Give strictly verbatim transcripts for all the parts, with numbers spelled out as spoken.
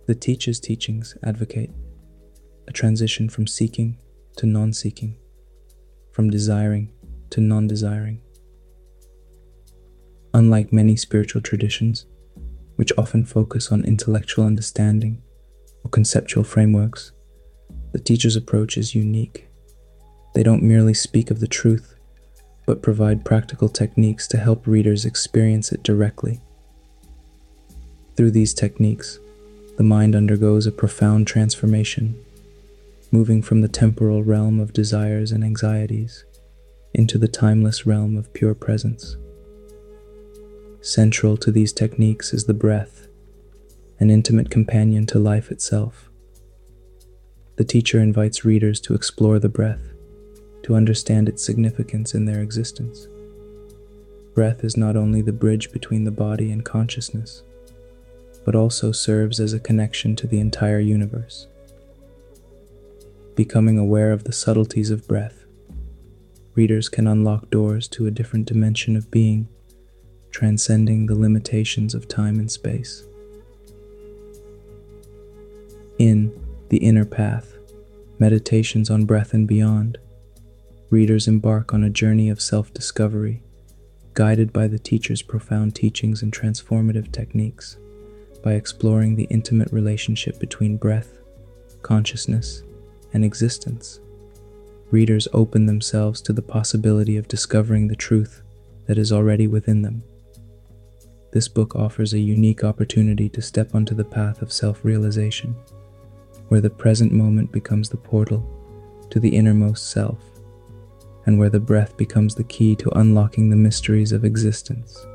The teacher's teachings advocate a transition from seeking to non-seeking, from desiring to non-desiring. Unlike many spiritual traditions, which often focus on intellectual understanding or conceptual frameworks, the teacher's approach is unique. They don't merely speak of the truth, but provide practical techniques to help readers experience it directly. Through these techniques, the mind undergoes a profound transformation, moving from the temporal realm of desires and anxieties into the timeless realm of pure presence. Central to these techniques is the breath, an intimate companion to life itself. The teacher invites readers to explore the breath, to understand its significance in their existence. Breath is not only the bridge between the body and consciousness, but also serves as a connection to the entire universe. Becoming aware of the subtleties of breath, readers can unlock doors to a different dimension of being, transcending the limitations of time and space. In The Inner Path, Meditations on Breath and Beyond, readers embark on a journey of self-discovery, guided by the teacher's profound teachings and transformative techniques, by exploring the intimate relationship between breath, consciousness, and existence. Readers open themselves to the possibility of discovering the truth that is already within them. This book offers a unique opportunity to step onto the path of self-realization, where the present moment becomes the portal to the innermost self, and where the breath becomes the key to unlocking the mysteries of existence.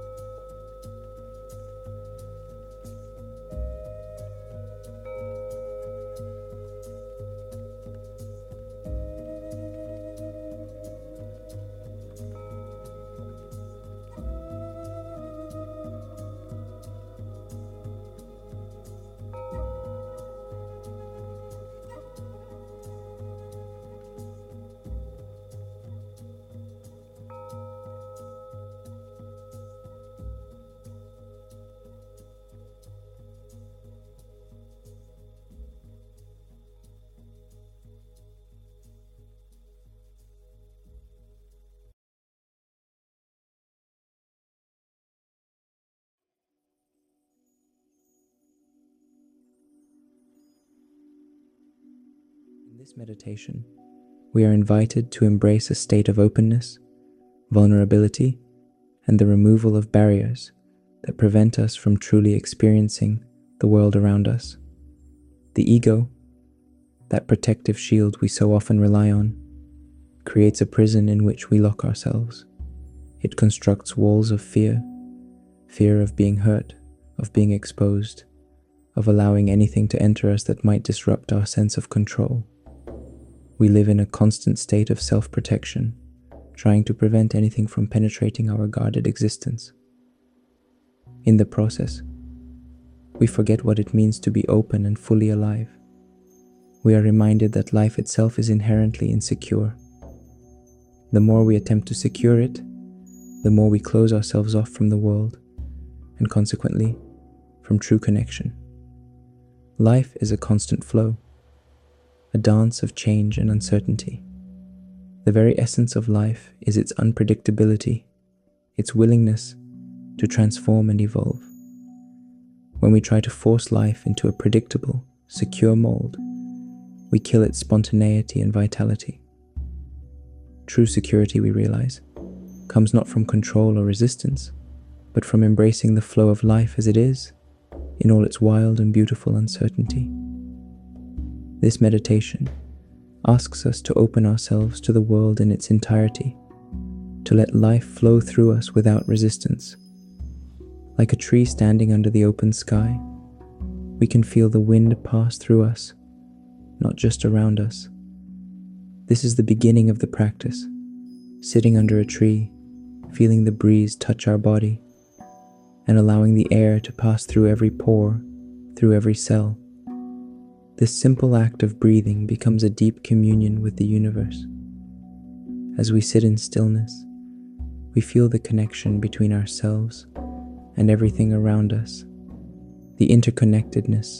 In this meditation, we are invited to embrace a state of openness, vulnerability, and the removal of barriers that prevent us from truly experiencing the world around us. The ego, that protective shield we so often rely on, creates a prison in which we lock ourselves. It constructs walls of fear, fear of being hurt, of being exposed, of allowing anything to enter us that might disrupt our sense of control. We live in a constant state of self-protection, trying to prevent anything from penetrating our guarded existence. In the process, we forget what it means to be open and fully alive. We are reminded that life itself is inherently insecure. The more we attempt to secure it, the more we close ourselves off from the world, and consequently, from true connection. Life is a constant flow, a dance of change and uncertainty. The very essence of life is its unpredictability, its willingness to transform and evolve. When we try to force life into a predictable, secure mold, we kill its spontaneity and vitality. True security, we realize, comes not from control or resistance, but from embracing the flow of life as it is, in all its wild and beautiful uncertainty. This meditation asks us to open ourselves to the world in its entirety, to let life flow through us without resistance. Like a tree standing under the open sky, we can feel the wind pass through us, not just around us. This is the beginning of the practice, sitting under a tree, feeling the breeze touch our body, and allowing the air to pass through every pore, through every cell. This simple act of breathing becomes a deep communion with the universe. As we sit in stillness, we feel the connection between ourselves and everything around us, the interconnectedness